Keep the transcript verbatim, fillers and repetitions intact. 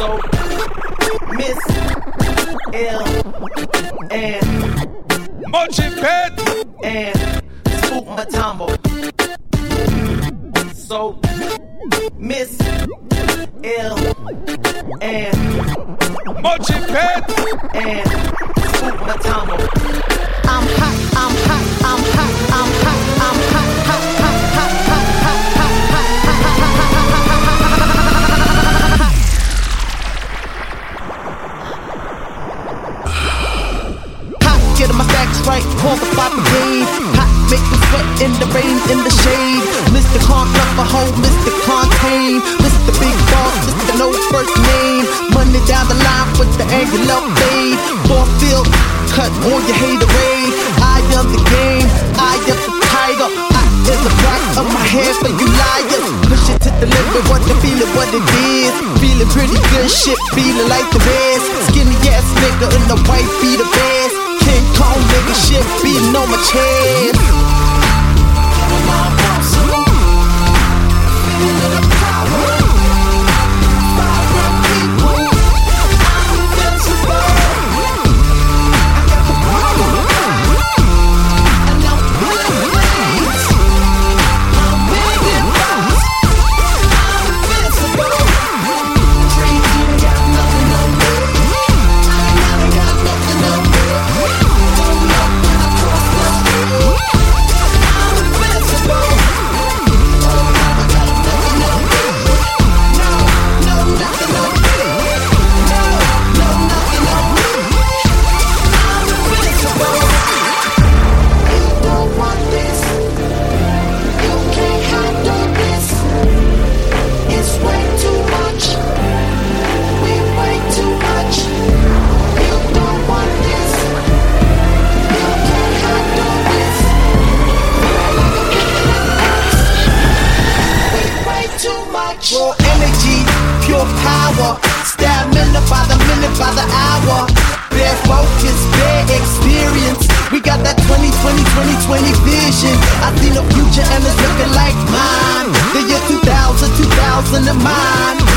So, Miss L and Mochi Pet and Spook Matambo. So, Miss L and Mochi Pet and Spook Matambo. I'm hot, I'm hot, I'm hot, I'm hot, I'm hot, hot, hot, hot, hot, hot, hot, hot, hot. Get my facts right, call the five brigade. Hot, make them sweat in the rain, in the shade. Mister Can't Love a hoe, Mister Contain. Mister Big Boss, Mister No First Name. Money down the line with the angular fade. Four-field cut on your haterade. I am the game, I am the tiger. I am the back of my head for you liars. Push it to the limit, what the feeling, what it is. Feeling pretty good, shit, feeling like the best. Skinny ass nigga in the white beater vest. King Kong nigga shit beating on my chest. Raw energy, pure power. Stamina by the minute, by the hour. Bare focus, bare experience. We got that twenty twenty, twenty twenty vision. I see no future and it's looking like mine. The year two thousand, two thousand and mine.